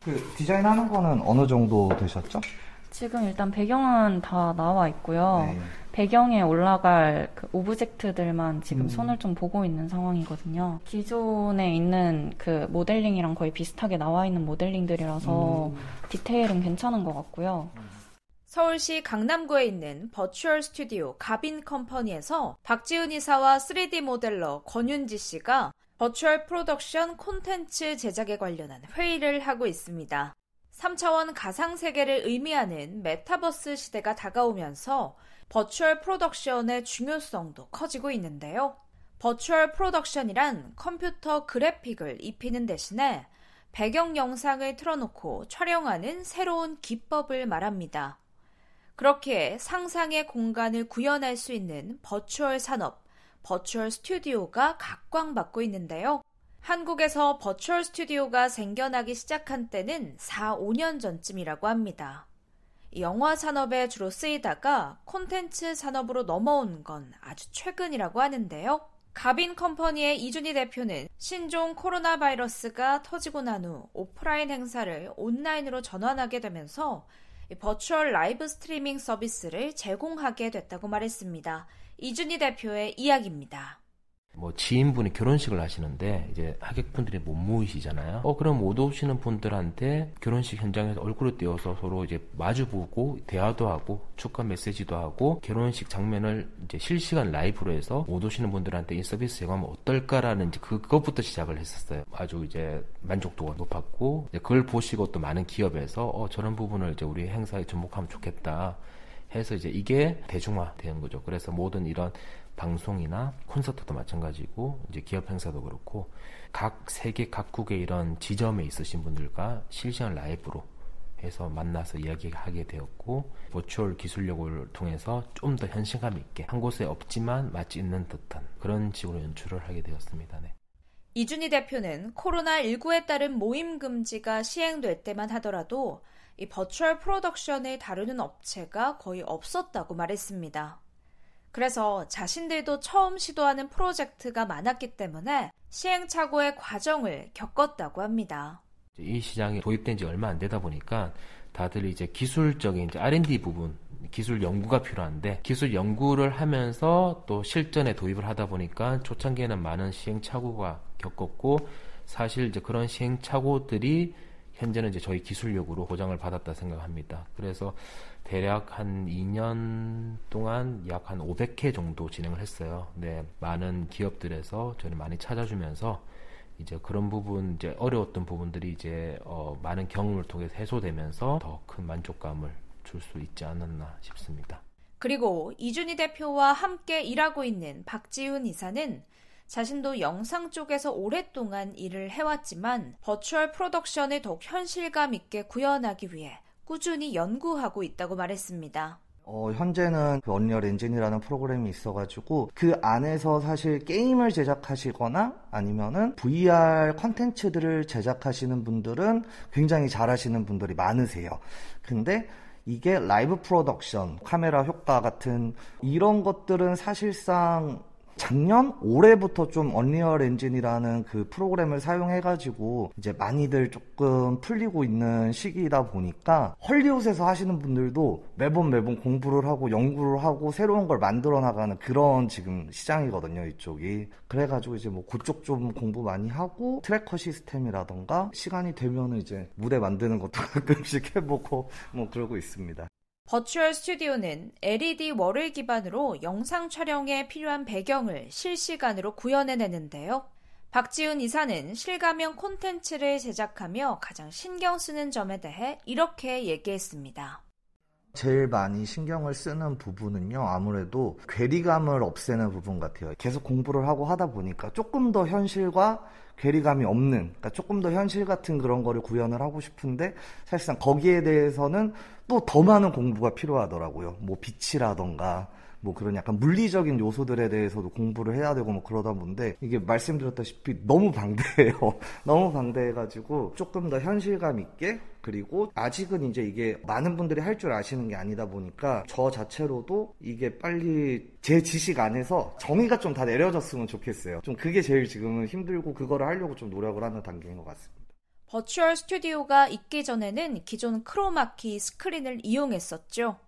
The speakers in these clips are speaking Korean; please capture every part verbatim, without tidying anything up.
그 디자인하는 거는 어느 정도 되셨죠? 지금 일단 배경은 다 나와 있고요. 네. 배경에 올라갈 그 오브젝트들만 지금 음. 손을 좀 보고 있는 상황이거든요. 기존에 있는 그 모델링이랑 거의 비슷하게 나와 있는 모델링들이라서 음. 디테일은 괜찮은 것 같고요. 서울시 강남구에 있는 버추얼 스튜디오 가빈 컴퍼니에서 박지은 이사와 쓰리디 모델러 권윤지 씨가 버추얼 프로덕션 콘텐츠 제작에 관련한 회의를 하고 있습니다. 삼 차원 가상세계를 의미하는 메타버스 시대가 다가오면서 버추얼 프로덕션의 중요성도 커지고 있는데요. 버추얼 프로덕션이란 컴퓨터 그래픽을 입히는 대신에 배경 영상을 틀어놓고 촬영하는 새로운 기법을 말합니다. 그렇게 상상의 공간을 구현할 수 있는 버추얼 산업, 버추얼 스튜디오가 각광받고 있는데요. 한국에서 버추얼 스튜디오가 생겨나기 시작한 때는 사, 오 년 전쯤이라고 합니다. 영화 산업에 주로 쓰이다가 콘텐츠 산업으로 넘어온 건 아주 최근이라고 하는데요. 가빈 컴퍼니의 이준희 대표는 신종 코로나 바이러스가 터지고 난 후 오프라인 행사를 온라인으로 전환하게 되면서 버추얼 라이브 스트리밍 서비스를 제공하게 됐다고 말했습니다. 이준희 대표의 이야기입니다. 뭐 지인분이 결혼식을 하시는데 이제 하객분들이 못 모이시잖아요. 어 그럼 못 오시는 분들한테 결혼식 현장에서 얼굴을 띄워서 서로 이제 마주보고 대화도 하고 축하 메시지도 하고 결혼식 장면을 이제 실시간 라이브로 해서 못 오시는 분들한테 이 서비스 제공하면 어떨까라는 이제 그, 그것부터 시작을 했었어요. 아주 이제 만족도가 높았고 이제 그걸 보시고 또 많은 기업에서 어 저런 부분을 이제 우리 행사에 접목하면 좋겠다 해서 이제 이게 대중화되는 거죠. 그래서 모든 이런 방송이나 콘서트도 마찬가지고 이제 기업 행사도 그렇고 각 세계 각국의 이런 지점에 있으신 분들과 실시간 라이브로 해서 만나서 이야기하게 되었고 버추얼 기술력을 통해서 좀 더 현실감 있게 한 곳에 없지만 마치 있는 듯한 그런 식으로 연출을 하게 되었습니다. 네. 이준희 대표는 코로나십구에 따른 모임 금지가 시행될 때만 하더라도 이 버추얼 프로덕션을 다루는 업체가 거의 없었다고 말했습니다. 그래서 자신들도 처음 시도하는 프로젝트가 많았기 때문에 시행착오의 과정을 겪었다고 합니다. 이 시장이 도입된 지 얼마 안 되다 보니까 다들 이제 기술적인 이제 알 앤 디 부분, 기술 연구가 필요한데 기술 연구를 하면서 또 실전에 도입을 하다 보니까 초창기에는 많은 시행착오가 겪었고 사실 이제 그런 시행착오들이 현재는 이제 저희 기술력으로 보장을 받았다 생각합니다. 그래서 대략 한 이 년 동안 약 한 오백 회 정도 진행을 했어요. 네, 많은 기업들에서 저를 많이 찾아주면서 이제 그런 부분, 이제 어려웠던 부분들이 이제 어, 많은 경험을 통해서 해소되면서 더 큰 만족감을 줄 수 있지 않았나 싶습니다. 그리고 이준희 대표와 함께 일하고 있는 박지훈 이사는 자신도 영상 쪽에서 오랫동안 일을 해왔지만 버추얼 프로덕션을 더욱 현실감 있게 구현하기 위해 꾸준히 연구하고 있다고 말했습니다. 어, 현재는 그 언리얼 엔진이라는 프로그램이 있어가지고 그 안에서 사실 게임을 제작하시거나 아니면은 브이알 컨텐츠들을 제작하시는 분들은 굉장히 잘하시는 분들이 많으세요. 근데 이게 라이브 프로덕션, 카메라 효과 같은 이런 것들은 사실상 작년 올해부터 좀 언리얼 엔진이라는 그 프로그램을 사용해가지고 이제 많이들 조금 풀리고 있는 시기이다 보니까 헐리우드에서 하시는 분들도 매번 매번 공부를 하고 연구를 하고 새로운 걸 만들어 나가는 그런 지금 시장이거든요, 이쪽이. 그래가지고 이제 뭐 그쪽 좀 공부 많이 하고 트래커 시스템이라던가 시간이 되면은 이제 무대 만드는 것도 가끔씩 해보고 뭐 그러고 있습니다. 버추얼 스튜디오는 엘이디 월을 기반으로 영상 촬영에 필요한 배경을 실시간으로 구현해내는데요. 박지훈 이사는 실가명 콘텐츠를 제작하며 가장 신경 쓰는 점에 대해 이렇게 얘기했습니다. 제일 많이 신경을 쓰는 부분은요, 아무래도 괴리감을 없애는 부분 같아요. 계속 공부를 하고 하다 보니까 조금 더 현실과 괴리감이 없는, 그러니까 조금 더 현실 같은 그런 거를 구현을 하고 싶은데 사실상 거기에 대해서는 또 더 많은 공부가 필요하더라고요. 뭐 빛이라던가 뭐 그런 약간 물리적인 요소들에 대해서도 공부를 해야 되고 뭐 그러다 보는데 이게 말씀드렸다시피 너무 방대해요. 너무 방대해가지고 조금 더 현실감 있게, 그리고 아직은 이제 이게 많은 분들이 할 줄 아시는 게 아니다 보니까 저 자체로도 이게 빨리 제 지식 안에서 정의가 좀 다 내려졌으면 좋겠어요. 좀 그게 제일 지금은 힘들고 그거를 하려고 좀 노력을 하는 단계인 것 같습니다. 버추얼 스튜디오가 있기 전에는 기존 크로마키 스크린을 이용했었죠.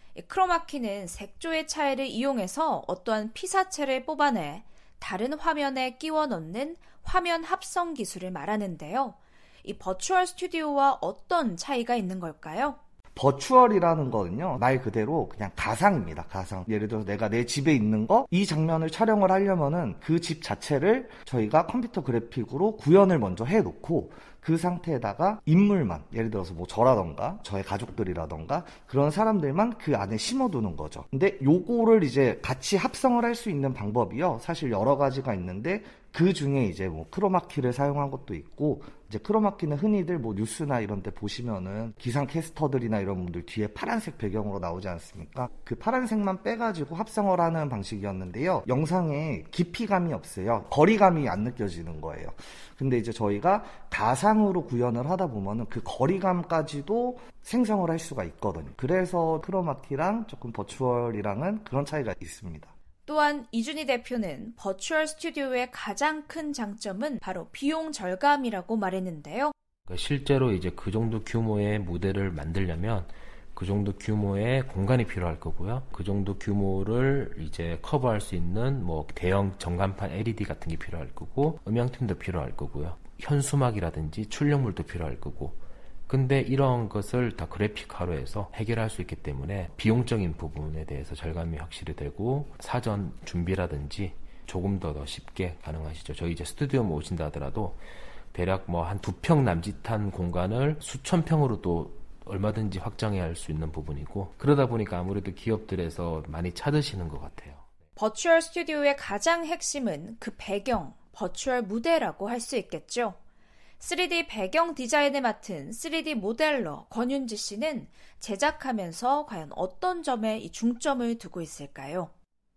크로마키는 색조의 차이를 이용해서 어떠한 피사체를 뽑아내 다른 화면에 끼워 넣는 화면 합성 기술을 말하는데요. 이 버추얼 스튜디오와 어떤 차이가 있는 걸까요? 버추얼이라는 거는요, 말 그대로 그냥 가상입니다. 가상. 예를 들어서 내가 내 집에 있는 거, 이 장면을 촬영을 하려면은 그 집 자체를 저희가 컴퓨터 그래픽으로 구현을 먼저 해놓고 그 상태에다가 인물만, 예를 들어서 뭐 저라던가 저의 가족들이라던가 그런 사람들만 그 안에 심어두는 거죠. 근데 요거를 이제 같이 합성을 할 수 있는 방법이요, 사실 여러 가지가 있는데 그 중에 이제 뭐 크로마키를 사용한 것도 있고, 이제 크로마키는 흔히들 뭐 뉴스나 이런 데 보시면은 기상 캐스터들이나 이런 분들 뒤에 파란색 배경으로 나오지 않습니까? 그 파란색만 빼가지고 합성을 하는 방식이었는데요. 영상에 깊이감이 없어요. 거리감이 안 느껴지는 거예요. 근데 이제 저희가 가상으로 구현을 하다 보면은 그 거리감까지도 생성을 할 수가 있거든요. 그래서 크로마키랑 조금 버추얼이랑은 그런 차이가 있습니다. 또한 이준희 대표는 버추얼 스튜디오의 가장 큰 장점은 바로 비용 절감이라고 말했는데요. 실제로 이제 그 정도 규모의 무대를 만들려면 그 정도 규모의 공간이 필요할 거고요. 그 정도 규모를 이제 커버할 수 있는 뭐 대형 전광판 엘이디 같은 게 필요할 거고, 음향팀도 필요할 거고요. 현수막이라든지 출력물도 필요할 거고. 근데 이런 것을 다 그래픽화로 해서 해결할 수 있기 때문에 비용적인 부분에 대해서 절감이 확실히 되고, 사전 준비라든지 조금 더 더 쉽게 가능하시죠. 저희 이제 스튜디오 오신다 하더라도 대략 뭐 한 두 평 남짓한 공간을 수천 평으로 또 얼마든지 확장해야 할 수 있는 부분이고, 그러다 보니까 아무래도 기업들에서 많이 찾으시는 것 같아요. 버추얼 스튜디오의 가장 핵심은 그 배경, 버추얼 무대라고 할 수 있겠죠. 쓰리디 배경 디자인을 맡은 쓰리디 모델러 권윤지 씨는 제작하면서 과연 어떤 점에 이 중점을 두고 있을까요?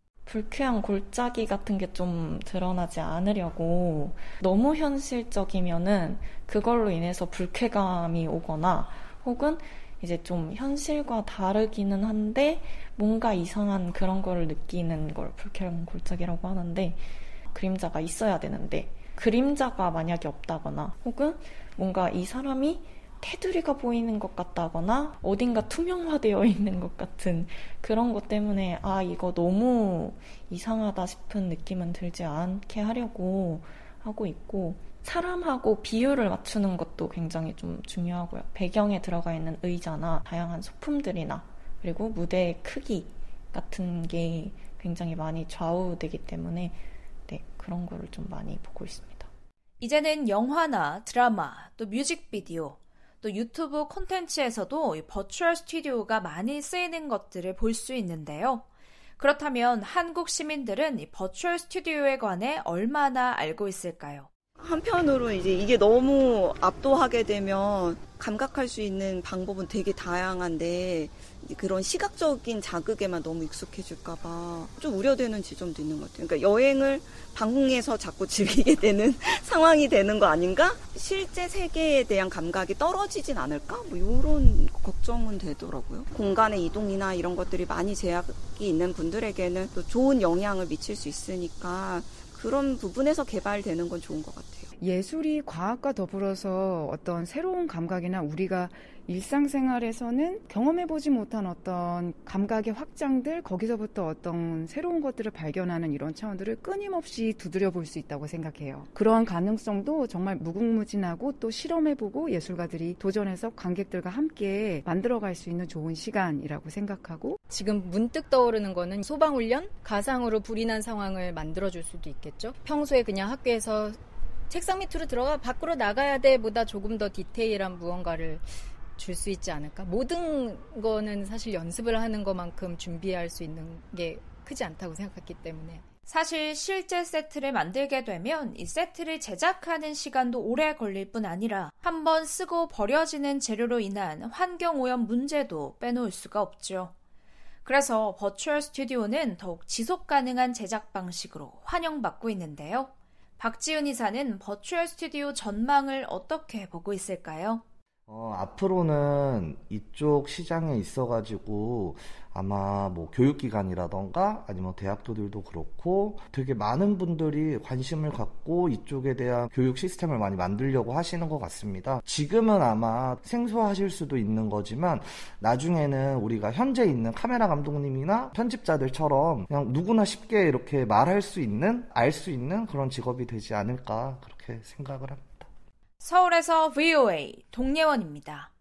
불쾌한 골짜기 같은 게 좀 드러나지 않으려고, 너무 현실적이면은 그걸로 인해서 불쾌감이 오거나, 혹은 이제 좀 현실과 다르기는 한데 뭔가 이상한 그런 거를 느끼는 걸 불쾌한 골짜기라고 하는데, 그림자가 있어야 되는데 그림자가 만약에 없다거나, 혹은 뭔가 이 사람이 테두리가 보이는 것 같다거나 어딘가 투명화되어 있는 것 같은 그런 것 때문에 아 이거 너무 이상하다 싶은 느낌은 들지 않게 하려고 하고 있고, 사람하고 비율을 맞추는 것도 굉장히 좀 중요하고요. 배경에 들어가 있는 의자나 다양한 소품들이나 그리고 무대의 크기 같은 게 굉장히 많이 좌우되기 때문에 네, 그런 거를 좀 많이 보고 있습니다. 이제는 영화나 드라마, 또 뮤직비디오, 또 유튜브 콘텐츠에서도 이 버추얼 스튜디오가 많이 쓰이는 것들을 볼 수 있는데요. 그렇다면 한국 시민들은 이 버추얼 스튜디오에 관해 얼마나 알고 있을까요? 한편으로 이제 이게 너무 압도하게 되면 감각할 수 있는 방법은 되게 다양한데 그런 시각적인 자극에만 너무 익숙해질까봐 좀 우려되는 지점도 있는 것 같아요. 그러니까 여행을 방송에서 자꾸 즐기게 되는 상황이 되는 거 아닌가? 실제 세계에 대한 감각이 떨어지진 않을까? 뭐 이런 걱정은 되더라고요. 공간의 이동이나 이런 것들이 많이 제약이 있는 분들에게는 또 좋은 영향을 미칠 수 있으니까 그런 부분에서 개발되는 건 좋은 것 같아요. 예술이 과학과 더불어서 어떤 새로운 감각이나 우리가 일상생활에서는 경험해보지 못한 어떤 감각의 확장들, 거기서부터 어떤 새로운 것들을 발견하는 이런 차원들을 끊임없이 두드려 볼 수 있다고 생각해요. 그러한 가능성도 정말 무궁무진하고 또 실험해보고 예술가들이 도전해서 관객들과 함께 만들어갈 수 있는 좋은 시간이라고 생각하고, 지금 문득 떠오르는 거는 소방훈련? 가상으로 불이 난 상황을 만들어줄 수도 있겠죠. 평소에 그냥 학교에서 책상 밑으로 들어가 밖으로 나가야 돼 보다 조금 더 디테일한 무언가를 줄 수 있지 않을까? 모든 거는 사실 연습을 하는 것만큼 준비할 수 있는 게 크지 않다고 생각했기 때문에. 사실 실제 세트를 만들게 되면 이 세트를 제작하는 시간도 오래 걸릴 뿐 아니라 한번 쓰고 버려지는 재료로 인한 환경오염 문제도 빼놓을 수가 없죠. 그래서 버추얼 스튜디오는 더욱 지속가능한 제작 방식으로 환영받고 있는데요. 박지은 이사는 버추얼 스튜디오 전망을 어떻게 보고 있을까요? 어, 앞으로는 이쪽 시장에 있어가지고 아마 뭐 교육기관이라던가 아니면 대학교들도 그렇고 되게 많은 분들이 관심을 갖고 이쪽에 대한 교육 시스템을 많이 만들려고 하시는 것 같습니다. 지금은 아마 생소하실 수도 있는 거지만 나중에는 우리가 현재 있는 카메라 감독님이나 편집자들처럼 그냥 누구나 쉽게 이렇게 말할 수 있는, 알 수 있는 그런 직업이 되지 않을까 그렇게 생각을 합니다. 서울에서 브이오에이 동예원입니다.